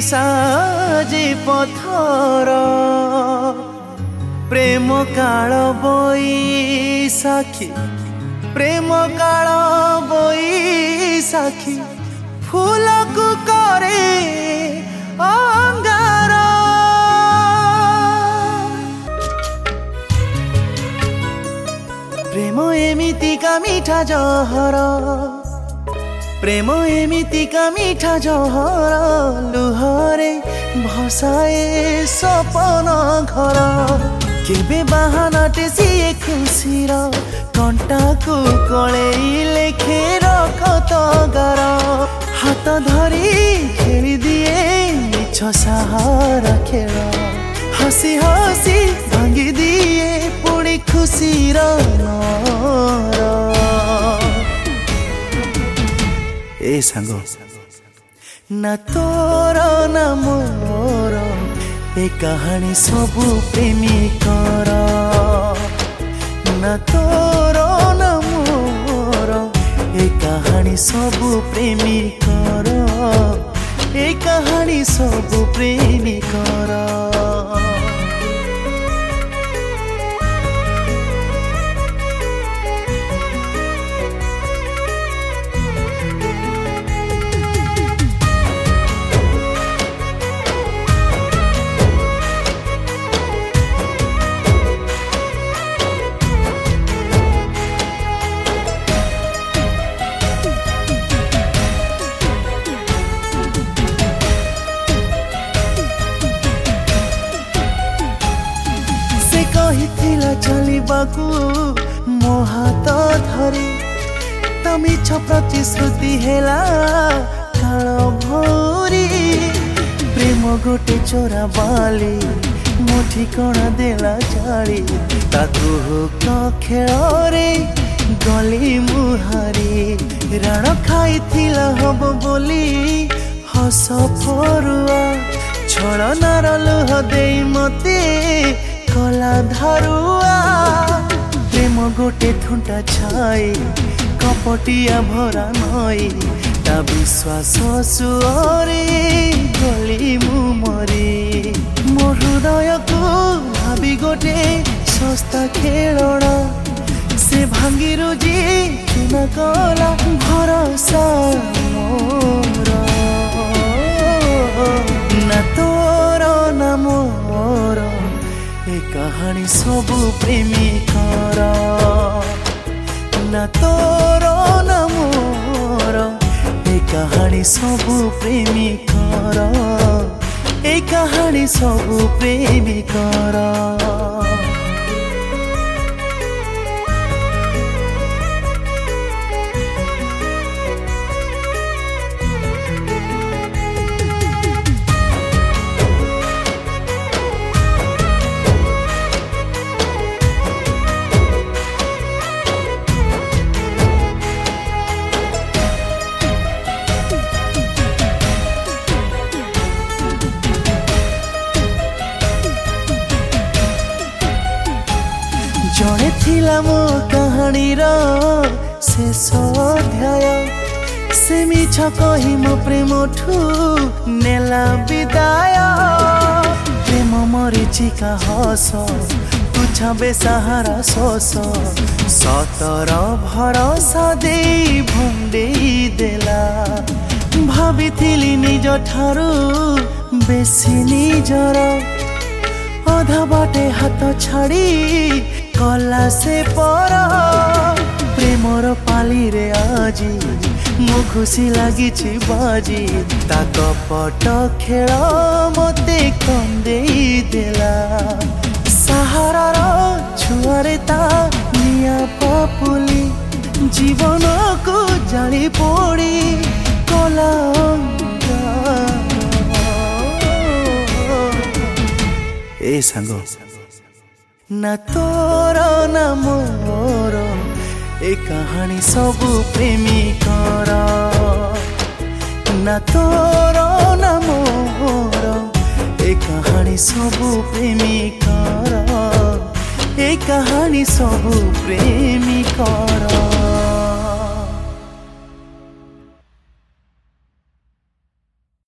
साजे पथर प्रेम काल बैसाखी प्रेम काल बैसाखी फूल को करे अंगार प्रेम एमितिका मीठा जहर प्रेम एमितिका मीठा जहर लुहरे भसाए सपन घर केबे बाहानाटे सिए खुशीर कंटा को कलई लेखे रखत गार हाथ धरी खेली दिए मिछ सहारा खेल हसी हसी भांगी दिए पुणी खुशीर नर ए सांग ना तोर ना मोर ए कहानी सबु प्रेमिकर ना तोर ना मोर ए कहानी सबु प्रेमिकर ए कहानी सबु प्रेमिकर चलिबाकू मो हाथ धरी तमिछ प्रतिश्रुति हेला काल भौरी प्रेम गोटे चोरा बाली मो ठिकଣା देला जाली ताकू खेल रे गली मुहारी राण खाइथिला हब बोली हस फरुआ छलनार लुह देई मते कला धारुआ प्रेम गोटे थुंटा छाई कपटिया भरा नई ता विश्वास सुअरे गली मु मरी मो हृदय को भाभी गोटे सस्ता खेलना से भांगी रुजी न कला भरोसा मोर ना तोर ना मोर ए कहानी सबु प्रेमिकर ना तोर ना मोर ए कहानी सबु प्रेमिकर ए कहानी सबु प्रेमिकर जड़े थिला मो कहानी शेष अध्याय से मिछ कही मो प्रेम ठू नेला विदाय प्रेम मरीचिका हस तुझ बेसहारा शोष सतर भरोसा दे भंडे देला भाभी निज ठारू बेसी निजर अधा बाटे हाथ छाड़ी कला से पर प्रेमर पाली रे आजी मो खुशी लगी बाजी ता कपट खेल मते कंदे देला सहारार छुआरे ता निया पपुली जीवन को जाली पोड़ी कला ए सांग ना तोर ना मोर ए कहानी सबु प्रेमिकर ना तोर ना मोर ए कहानी सबु प्रेमिकर ए कहानी सबु प्रेमिकर।